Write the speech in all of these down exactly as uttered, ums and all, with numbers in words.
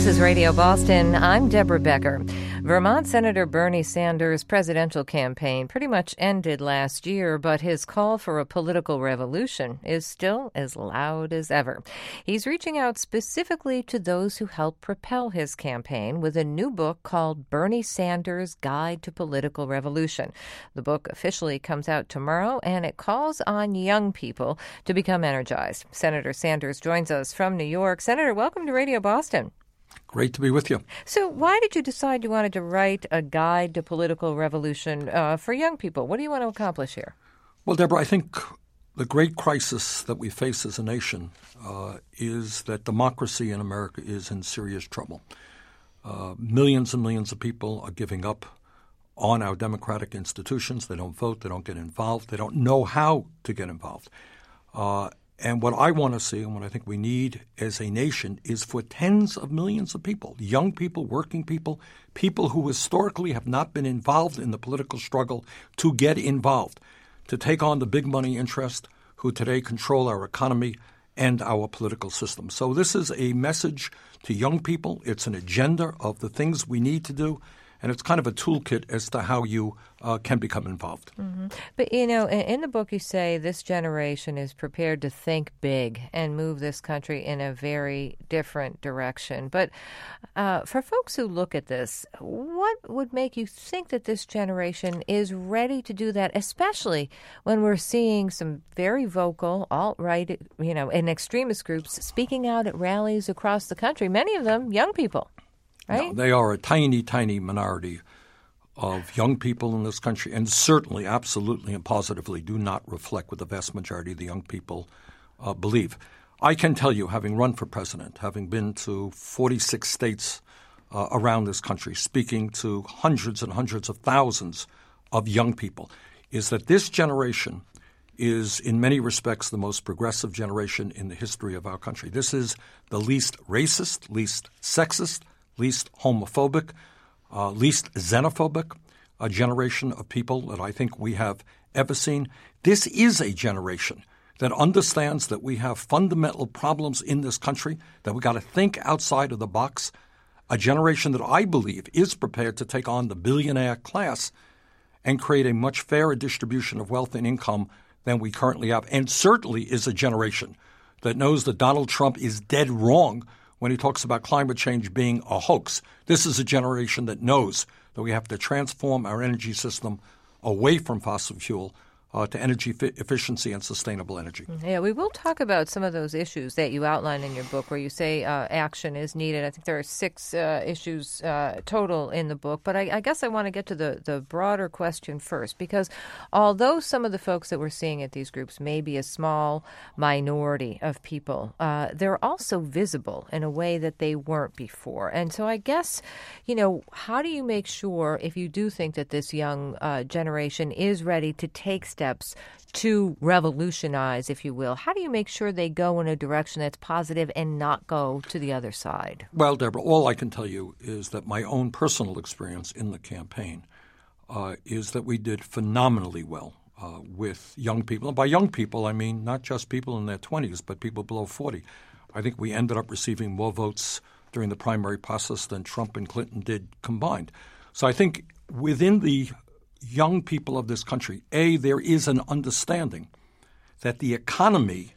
This is Radio Boston. I'm Deborah Becker. Vermont Senator Bernie Sanders' presidential campaign pretty much ended last year, but his call for a political revolution is still as loud as ever. He's reaching out specifically to those who helped propel his campaign with a new book called Bernie Sanders' Guide to Political Revolution. The book officially comes out tomorrow, and it calls on young people to become energized. Senator Sanders joins us from New York. Senator, welcome to Radio Boston. Great to be with you. So why did you decide you wanted to write a guide to political revolution uh, for young people? What do you want to accomplish here? Well, Deborah, I think the great crisis that we face as a nation uh, is that democracy in America is in serious trouble. Uh, millions and millions of people are giving up on our democratic institutions. They don't vote. They don't get involved. They don't know how to get involved. Uh, And what I want to see and what I think we need as a nation is for tens of millions of people, young people, working people, people who historically have not been involved in the political struggle to get involved, to take on the big money interest who today control our economy and our political system. So this is a message to young people. It's an agenda of the things we need to do. And it's kind of a toolkit as to how you uh, can become involved. Mm-hmm. But, you know, in, in the book you say this generation is prepared to think big and move this country in a very different direction. But uh, for folks who look at this, what would make you think that this generation is ready to do that, especially when we're seeing some very vocal alt-right, you know, and extremist groups speaking out at rallies across the country, many of them young people? Right? No, they are a tiny, tiny minority of young people in this country, and certainly, absolutely, and positively do not reflect what the vast majority of the young people uh, believe. I can tell you, having run for president, having been to forty-six states uh, around this country, speaking to hundreds and hundreds of thousands of young people, is that this generation is, in many respects, the most progressive generation in the history of our country. This is the least racist, least sexist, least homophobic, uh, least xenophobic a generation of people that I think we have ever seen. This is a generation that understands that we have fundamental problems in this country, that we got to think outside of the box, a generation that I believe is prepared to take on the billionaire class and create a much fairer distribution of wealth and income than we currently have, and certainly is a generation that knows that Donald Trump is dead wrong when he talks about climate change being a hoax. This is a generation that knows that we have to transform our energy system away from fossil fuel uh, to energy fi- efficiency and sustainable energy. Yeah, we will talk about some of those issues that you outline in your book where you say uh, action is needed. I think there are six uh, issues uh, total in the book. But I, I guess I want to get to the, the broader question first, because although some of the folks that we're seeing at these groups may be a small minority of people, uh, they're also visible in a way that they weren't before. And so I guess, you know, how do you make sure, if you do think that this young uh, generation is ready to take steps to revolutionize, if you will, how do you make sure they go in a direction that's positive and not go to the other side? Well, Deborah, all I can tell you is that my own personal experience in the campaign uh, is that we did phenomenally well uh, with young people. And by young people, I mean not just people in their twenties, but people below forty. I think we ended up receiving more votes during the primary process than Trump and Clinton did combined. So I think within the young people of this country, A, there is an understanding that the economy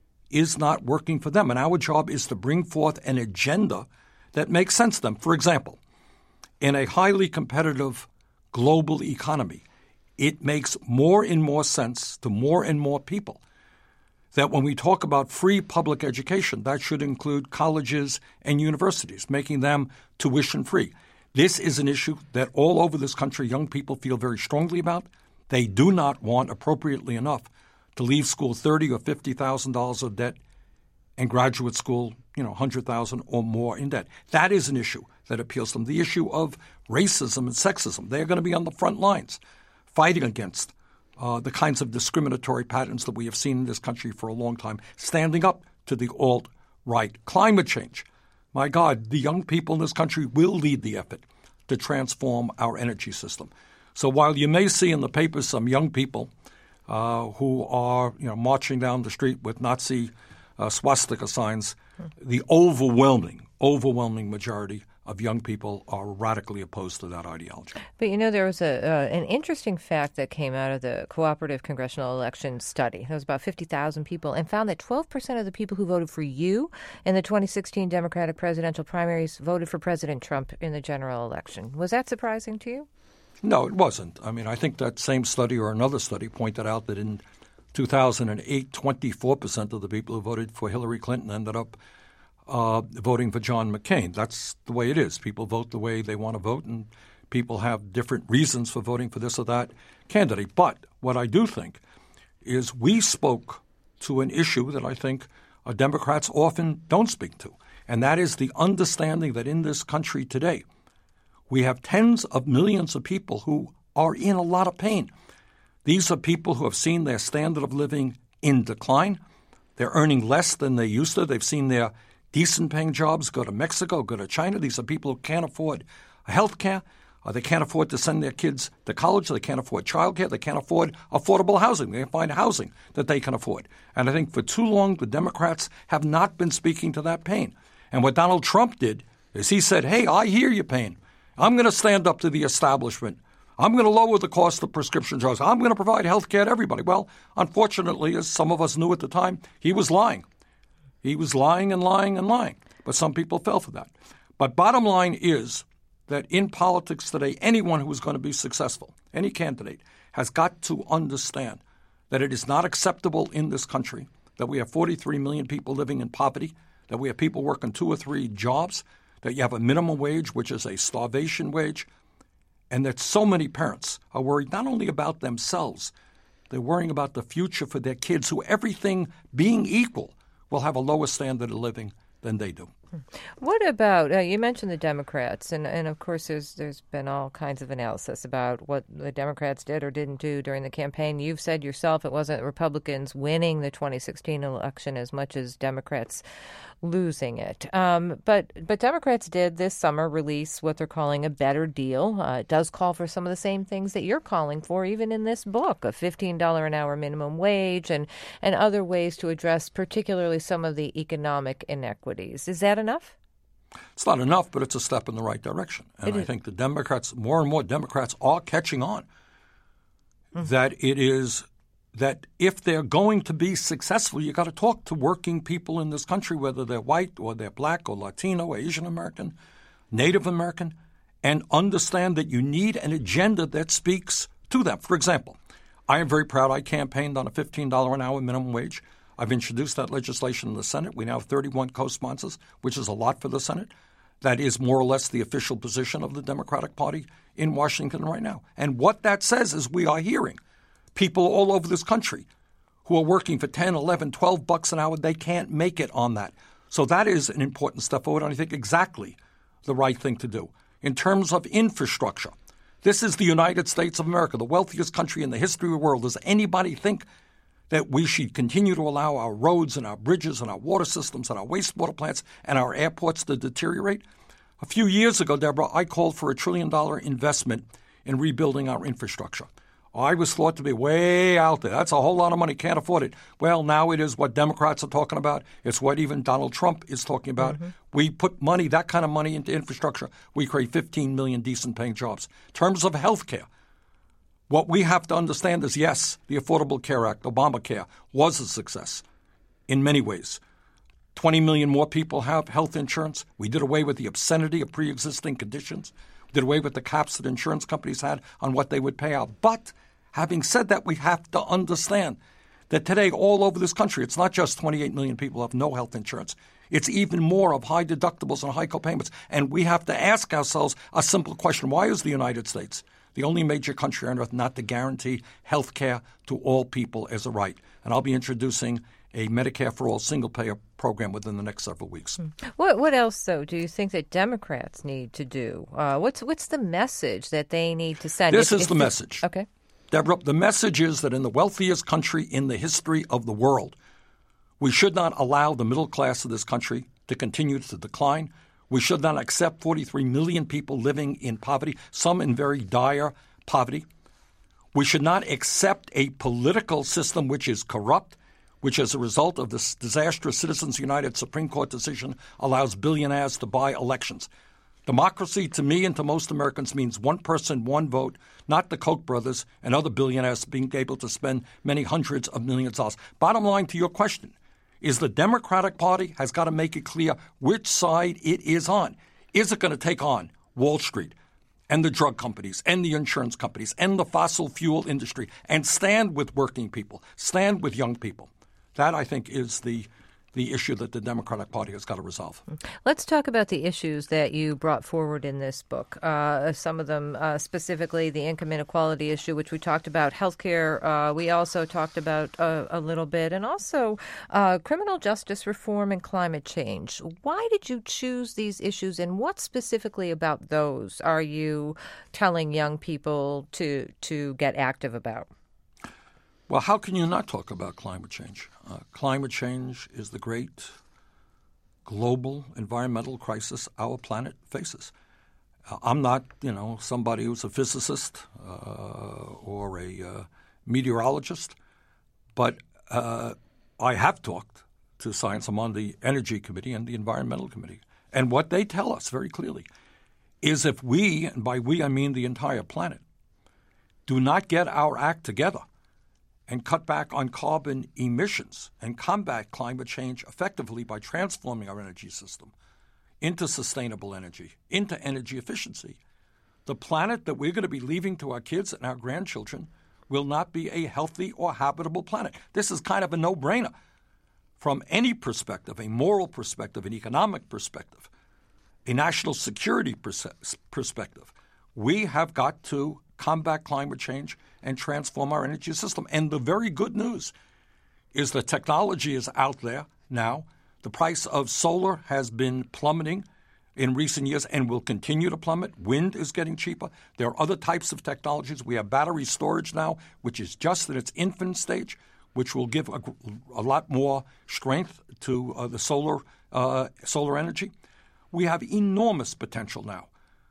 is not working for them. And our job is to bring forth an agenda that makes sense to them. For example, in a highly competitive global economy, it makes more and more sense to more and more people that when we talk about free public education, that should include colleges and universities, making them tuition free. This is an issue that all over this country young people feel very strongly about. They do not want, appropriately enough, to leave school thirty thousand dollars or fifty thousand dollars of debt and graduate school, you know, one hundred thousand dollars or more in debt. That is an issue that appeals to them. The issue of racism and sexism, they're going to be on the front lines fighting against uh, the kinds of discriminatory patterns that we have seen in this country for a long time, standing up to the alt-right. Climate change. My God, the young people in this country will lead the effort to transform our energy system. So while you may see in the papers some young people uh, who are, you know, marching down the street with Nazi uh, swastika signs, the overwhelming, overwhelming majority of young people are radically opposed to that ideology. But, you know, there was a uh, an interesting fact that came out of the Cooperative Congressional Election Study. There was about fifty thousand people and found that twelve percent of the people who voted for you in the twenty sixteen Democratic presidential primaries voted for President Trump in the general election. Was that surprising to you? No, it wasn't. I mean, I think that same study or another study pointed out that in two thousand eight, twenty-four percent of the people who voted for Hillary Clinton ended up Uh, voting for John McCain. That's the way it is. People vote the way they want to vote, and people have different reasons for voting for this or that candidate. But what I do think is we spoke to an issue that I think uh, Democrats often don't speak to, and that is the understanding that in this country today we have tens of millions of people who are in a lot of pain. These are people who have seen their standard of living in decline. They're earning less than they used to. They've seen their decent-paying jobs go to Mexico, go to China. These are people who can't afford health care. Uh, they can't afford to send their kids to college. They can't afford child care. They can't afford affordable housing. They can't find housing that they can afford. And I think for too long the Democrats have not been speaking to that pain. And what Donald Trump did is he said, hey, I hear your pain. I'm going to stand up to the establishment. I'm going to lower the cost of prescription drugs. I'm going to provide health care to everybody. Well, unfortunately, as some of us knew at the time, he was lying. He was lying and lying and lying, but some people fell for that. But bottom line is that in politics today, anyone who is going to be successful, any candidate, has got to understand that it is not acceptable in this country that we have forty-three million people living in poverty, that we have people working two or three jobs, that you have a minimum wage, which is a starvation wage, and that so many parents are worried not only about themselves, they're worrying about the future for their kids who, everything being equal, will have a lower standard of living than they do. What about, uh, you mentioned the Democrats, and, and of course there's there's been all kinds of analysis about what the Democrats did or didn't do during the campaign. You've said yourself it wasn't Republicans winning the twenty sixteen election as much as Democrats losing it. Um, but but Democrats did this summer release what they're calling a better deal. Uh, it does call for some of the same things that you're calling for, even in this book, a fifteen dollars an hour minimum wage and, and other ways to address particularly some of the economic inequities. Is that enough? It's not enough, but it's a step in the right direction. And It I is. think the Democrats, more and more Democrats are catching on mm-hmm. that it is that if they're going to be successful, you got to talk to working people in this country, whether they're white or they're black or Latino, or Asian American, Native American, and understand that you need an agenda that speaks to them. For example, I am very proud I campaigned on a fifteen dollars an hour minimum wage. I've introduced that legislation in the Senate. We now have thirty-one co-sponsors, which is a lot for the Senate. That is more or less the official position of the Democratic Party in Washington right now. And what that says is we are hearing people all over this country who are working for ten, eleven, twelve bucks an hour. They can't make it on that. So that is an important step forward, and I think exactly the right thing to do. In terms of infrastructure, this is the United States of America, the wealthiest country in the history of the world. Does anybody think that we should continue to allow our roads and our bridges and our water systems and our wastewater plants and our airports to deteriorate? A few years ago, Deborah, I called for a trillion dollar investment in rebuilding our infrastructure. I was thought to be way out there. That's a whole lot of money. Can't afford it. Well, now it is what Democrats are talking about. It's what even Donald Trump is talking about. Mm-hmm. We put money, that kind of money, into infrastructure. We create fifteen million decent-paying jobs. In terms of health care, what we have to understand is, yes, the Affordable Care Act, Obamacare, was a success in many ways. twenty million more people have health insurance. We did away with the obscenity of pre-existing conditions. We did away with the caps that insurance companies had on what they would pay out. But having said that, we have to understand that today all over this country, it's not just twenty-eight million people who have no health insurance. It's even more of high deductibles and high copayments. And we have to ask ourselves a simple question. Why is the United States the only major country on earth not to guarantee health care to all people as a right? And I'll be introducing a Medicare for All single-payer program within the next several weeks. What what else, though, do you think that Democrats need to do? Uh, what's what's the message that they need to send? This if, is if the the, message. Okay. Deborah, the message is that in the wealthiest country in the history of the world, we should not allow the middle class of this country to continue to decline. We should not accept forty-three million people living in poverty, some in very dire poverty. We should not accept a political system which is corrupt. which as a result of this disastrous Citizens United Supreme Court decision allows billionaires to buy elections. Democracy to me and to most Americans means one person, one vote, not the Koch brothers and other billionaires being able to spend many hundreds of millions of dollars. Bottom line to your question is the Democratic Party has got to make it clear which side it is on. Is it going to take on Wall Street and the drug companies and the insurance companies and the fossil fuel industry and stand with working people, stand with young people? That, I think, is the the issue that the Democratic Party has got to resolve. Let's talk about the issues that you brought forward in this book. Uh, some of them uh, specifically the income inequality issue, which we talked about, healthcare. Uh, we also talked about uh, a little bit, and also uh, criminal justice reform and climate change. Why did you choose these issues, and what specifically about those are you telling young people to to get active about? Well, how can you not talk about climate change? Uh, climate change is the great global environmental crisis our planet faces. Uh, I'm not, you know, somebody who's a physicist uh, or a uh, meteorologist, but uh, I have talked to science. I'm on the Energy Committee and the Environmental Committee. And what they tell us very clearly is if we, and by we I mean the entire planet, do not get our act together and cut back on carbon emissions and combat climate change effectively by transforming our energy system into sustainable energy, into energy efficiency, the planet that we're going to be leaving to our kids and our grandchildren will not be a healthy or habitable planet. This is kind of a no-brainer from any perspective, a moral perspective, an economic perspective, a national security pers- perspective. We have got to combat climate change and transform our energy system. And the very good news is the technology is out there now. The price of solar has been plummeting in recent years and will continue to plummet. Wind is getting cheaper. There are other types of technologies. We have battery storage now, which is just in its infant stage, which will give a, a lot more strength to uh, the solar uh, solar energy. We have enormous potential now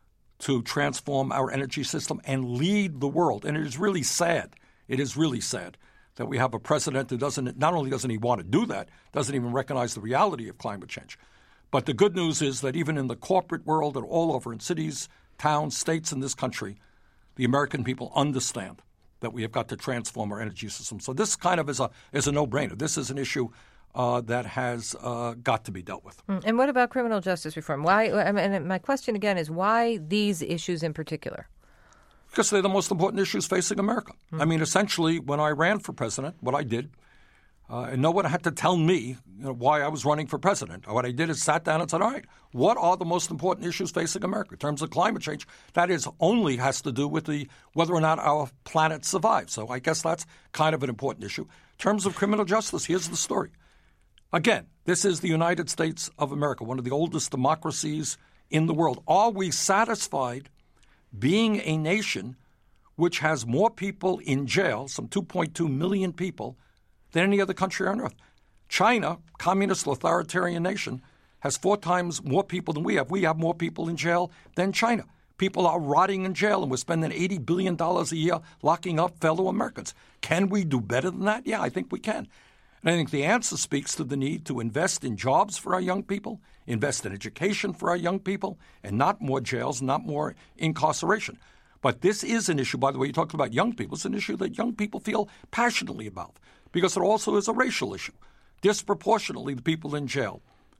to transform our energy system and lead the world. And it is really sad, it is really sad that we have a president who doesn't, not only doesn't he want to do that, doesn't even recognize the reality of climate change. But the good news is that even in the corporate world and all over in cities, towns, states in this country, the American people understand that we have got to transform our energy system. So this kind of is a is a no-brainer. This is an issue Uh, that has uh, got to be dealt with. And what about criminal justice reform? Why? I mean, my question again is why these issues in particular? Because they're the most important issues facing America. Mm. I mean, essentially, when I ran for president, what I did, uh, and no one had to tell me you know, why I was running for president. What I did is sat down and said, all right, what are the most important issues facing America in terms of climate change? That is only has to do with the whether or not our planet survives. So I guess that's kind of an important issue. In terms of criminal justice, here's the story. Again, this is the United States of America, one of the oldest democracies in the world. Are we satisfied being a nation which has more people in jail, some two point two million people, than any other country on earth? China, communist authoritarian nation, has four times more people than we have. We have more people in jail than China. People are rotting in jail, and we're spending eighty billion dollars a year locking up fellow Americans. Can we do better than that? Yeah, I think we can. And I think the answer speaks to the need to invest in jobs for our young people, invest in education for our young people, and not more jails, not more incarceration. But this is an issue, by the way, you talked about young people. It's an issue that young people feel passionately about because it also is a racial issue. Disproportionately, the people in jail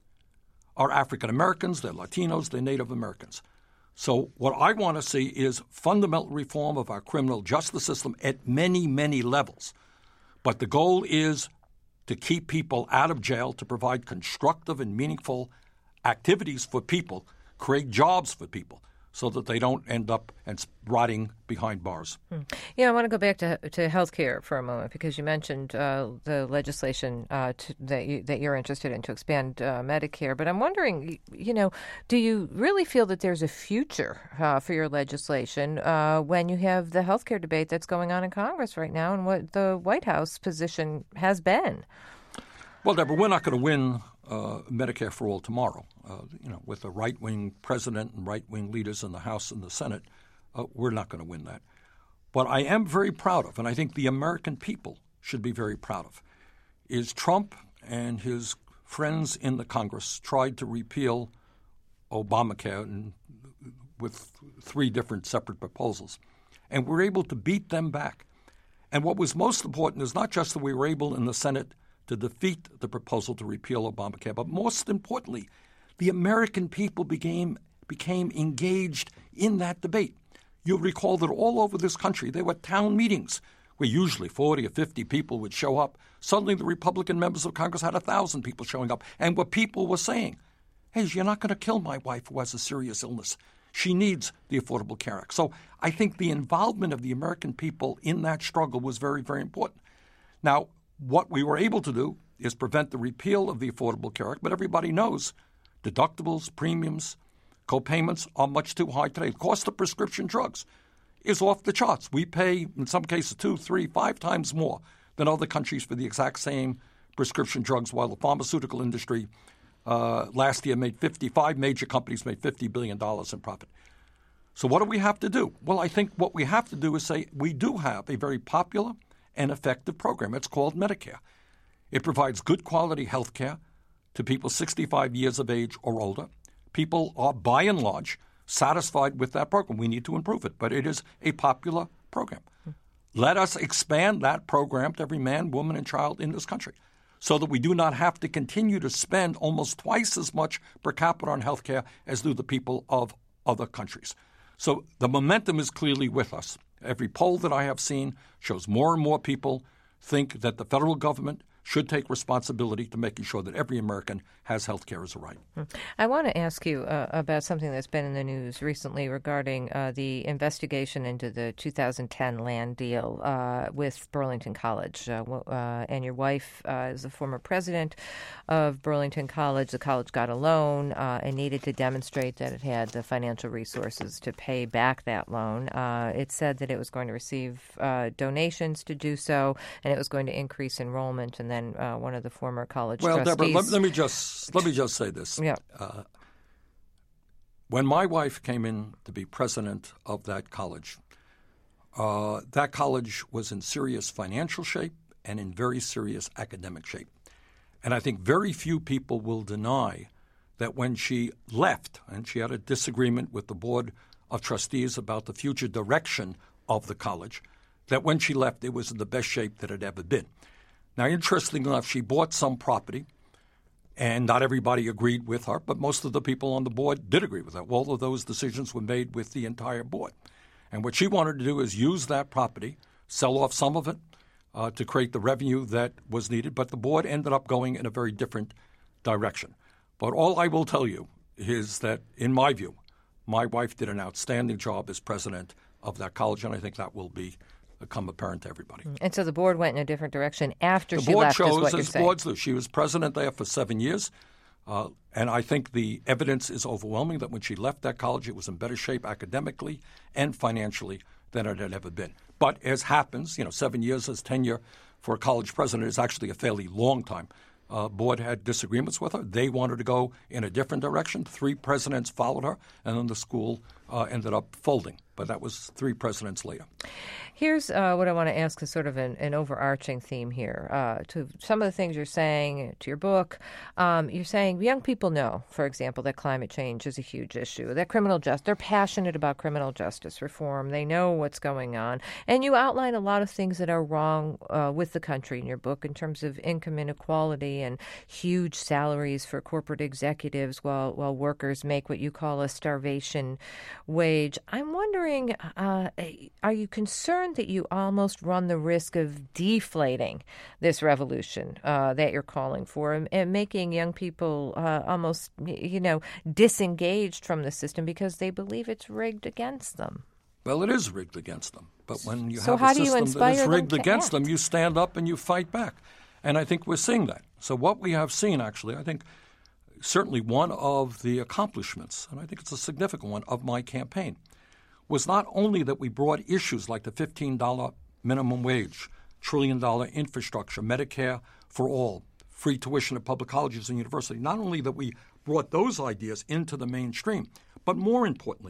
are African Americans, they're Latinos, they're Native Americans. So what I want to see is fundamental reform of our criminal justice system at many, many levels. But the goal is to keep people out of jail, to provide constructive and meaningful activities for people, create jobs for people, so that they don't end up and rotting behind bars. Hmm. Yeah, I want to go back to to health care for a moment because you mentioned uh, the legislation uh, to, that you, that you're interested in to expand uh, Medicare. But I'm wondering, you know, do you really feel that there's a future uh, for your legislation uh, when you have the health care debate that's going on in Congress right now and what the White House position has been? Well, Deborah, we're not going to win uh, Medicare for All tomorrow. Uh, you know, with a right-wing president and right-wing leaders in the House and the Senate, uh, we're not going to win that. But I am very proud of, and I think the American people should be very proud of, is Trump and his friends in the Congress tried to repeal Obamacare and, with three different separate proposals. And we were able to beat them back. And what was most important is not just that we were able in the Senate to defeat the proposal to repeal Obamacare, but most importantly, the American people became, became engaged in that debate. You'll recall that all over this country there were town meetings where usually forty or fifty people would show up. Suddenly the Republican members of Congress had one thousand people showing up. And what people were saying, hey, you're not going to kill my wife who has a serious illness. She needs the Affordable Care Act. So I think the involvement of the American people in that struggle was very, very important. Now, what we were able to do is prevent the repeal of the Affordable Care Act, but everybody knows deductibles, premiums, co-payments are much too high today. The cost of prescription drugs is off the charts. We pay, in some cases, two, three, five times more than other countries for the exact same prescription drugs, while the pharmaceutical industry uh, last year made fifty-five major companies made fifty billion dollars in profit. So what do we have to do? Well, I think what we have to do is say we do have a very popular and effective program. It's called Medicare. It provides good quality health care to people sixty-five years of age or older. People are, by and large, satisfied with that program. We need to improve it, but it is a popular program. Let us expand that program to every man, woman, and child in this country so that we do not have to continue to spend almost twice as much per capita on health care as do the people of other countries. So the momentum is clearly with us. Every poll that I have seen shows more and more people think that the federal government should take responsibility to making sure that every American has health care as a right. I want to ask you uh, about something that's been in the news recently regarding uh, the investigation into the two thousand ten land deal uh, with Burlington College. Uh, uh, and your wife uh, is the former president of Burlington College. The college got a loan uh, and needed to demonstrate that it had the financial resources to pay back that loan. Uh, it said that it was going to receive uh, donations to do so, and it was going to increase enrollment, and then uh, one of the former college well, trustees... Well, Deborah, let, let me just let me just say this. Yeah. Uh, when my wife came in to be president of that college, uh, that college was in serious financial shape and in very serious academic shape. And I think very few people will deny that when she left, and she had a disagreement with the board of trustees about the future direction of the college, that when she left, it was in the best shape that it had ever been. Now, interestingly enough, she bought some property, and not everybody agreed with her, but most of the people on the board did agree with her. All of those decisions were made with the entire board. And what she wanted to do is use that property, sell off some of it uh, to create the revenue that was needed, but the board ended up going in a very different direction. But all I will tell you is that, in my view, my wife did an outstanding job as president of that college, and I think that will be become apparent to everybody. And so the board went in a different direction after the she board left, chose, is what you're as saying. Boards do. She was president there for seven years, uh, and I think the evidence is overwhelming that when she left that college, it was in better shape academically and financially than it had ever been. But as happens, you know, seven years as tenure for a college president is actually a fairly long time. Uh, board had disagreements with her. They wanted to go in a different direction. Three presidents followed her, and then the school uh, ended up folding. But that was three presidents later. Here's uh, what I want to ask is sort of an, an overarching theme here. Uh, to some of the things you're saying, to your book, um, you're saying young people know, for example, that climate change is a huge issue, that criminal justice, they're passionate about criminal justice reform. They know what's going on. And you outline a lot of things that are wrong uh, with the country in your book in terms of income inequality and huge salaries for corporate executives while, while workers make what you call a starvation wage. I'm wondering, uh, are you concerned that you almost run the risk of deflating this revolution uh, that you're calling for and, and making young people uh, almost, you know, disengaged from the system because they believe it's rigged against them? Well, it is rigged against them. But when you so have how a do you system inspire that is rigged them to against act? them, you stand up and you fight back. And I think we're seeing that. So what we have seen, actually, I think certainly one of the accomplishments, and I think it's a significant one, of my campaign, was not only that we brought issues like the fifteen dollars minimum wage, trillion dollar infrastructure, Medicare for all, free tuition at public colleges and universities, not only that we brought those ideas into the mainstream, but more importantly,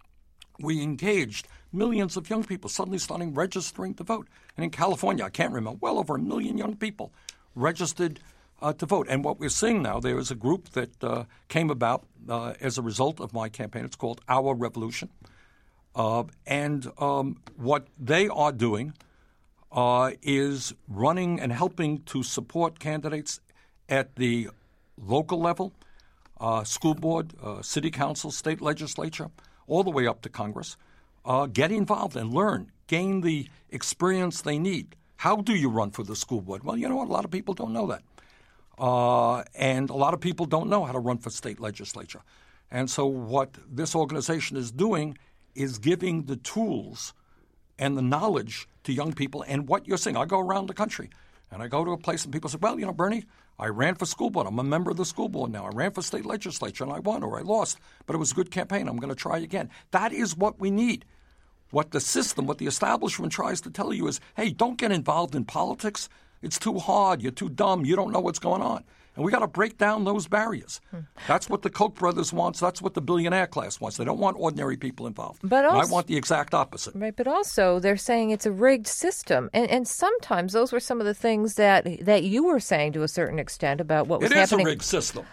we engaged millions of young people suddenly starting registering to vote. And in California, I can't remember, well over a million young people registered uh, to vote. And what we're seeing now, there is a group that uh, came about uh, as a result of my campaign. It's called Our Revolution. Uh, and um, what they are doing uh, is running and helping to support candidates at the local level, uh, school board, uh, city council, state legislature, all the way up to Congress. Uh, get involved and learn, gain the experience they need. How do you run for the school board? Well, you know what? A lot of people don't know that. Uh, and a lot of people don't know how to run for state legislature. And so what this organization is doing is giving the tools and the knowledge to young people. And what you're saying, I go around the country and I go to a place and people say, well, you know, Bernie, I ran for school board. I'm a member of the school board now. I ran for state legislature and I won or I lost, but it was a good campaign. I'm going to try again. That is what we need. What the system, what the establishment tries to tell you is, hey, don't get involved in politics. It's too hard. You're too dumb. You don't know what's going on. And we got to break down those barriers. Hmm. That's what the Koch brothers wants. That's what the billionaire class wants. They don't want ordinary people involved. But also, and I want the exact opposite. Right, but also they're saying it's a rigged system. And, and sometimes those were some of the things that that you were saying to a certain extent about what was it happening. It is a rigged system.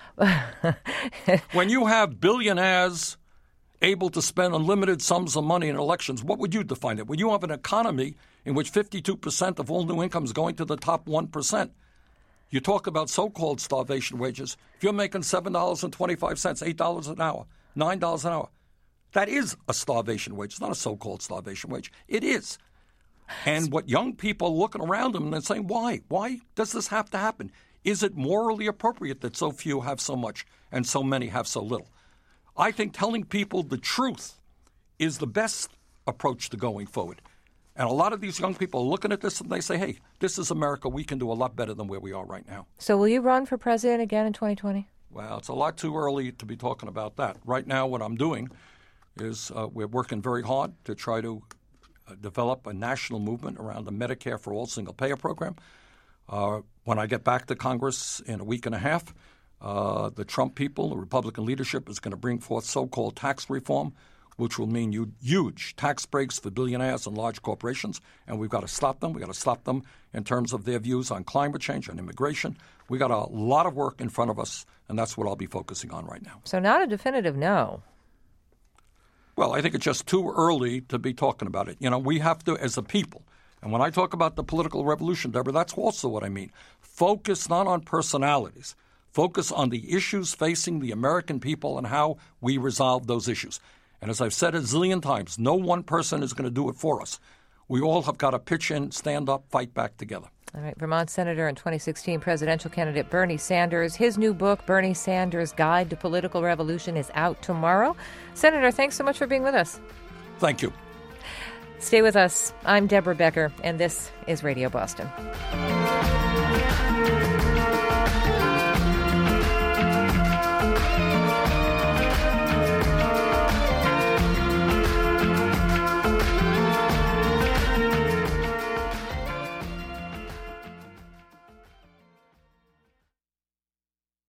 When you have billionaires able to spend unlimited sums of money in elections, what would you define it? When you have an economy in which fifty-two percent of all new income is going to the top one percent, you talk about so-called starvation wages. If you're making seven dollars and twenty-five cents, eight dollars an hour, nine dollars an hour, that is a starvation wage. It's not a so-called starvation wage. It is. And what young people are looking around them and they're saying, why? Why does this have to happen? Is it morally appropriate that so few have so much and so many have so little? I think telling people the truth is the best approach to going forward. And a lot of these young people are looking at this and they say, hey, this is America. We can do a lot better than where we are right now. So will you run for president again in twenty twenty? Well, it's a lot too early to be talking about that. Right now what I'm doing is uh, we're working very hard to try to uh, develop a national movement around the Medicare for All single-payer program. Uh, when I get back to Congress in a week and a half, uh, the Trump people, the Republican leadership, is going to bring forth so-called tax reform, which will mean you, huge tax breaks for billionaires and large corporations, and we've got to stop them. We've got to stop them in terms of their views on climate change and immigration. We've got a lot of work in front of us, and that's what I'll be focusing on right now. So not a definitive no. Well, I think it's just too early to be talking about it. You know, we have to, as a people, and when I talk about the political revolution, Deborah, that's also what I mean. Focus not on personalities. Focus on the issues facing the American people and how we resolve those issues. And as I've said a zillion times, no one person is going to do it for us. We all have got to pitch in, stand up, fight back together. All right. Vermont Senator and twenty sixteen presidential candidate Bernie Sanders. His new book, Bernie Sanders' Guide to Political Revolution, is out tomorrow. Senator, thanks so much for being with us. Thank you. Stay with us. I'm Deborah Becker, and this is Radio Boston.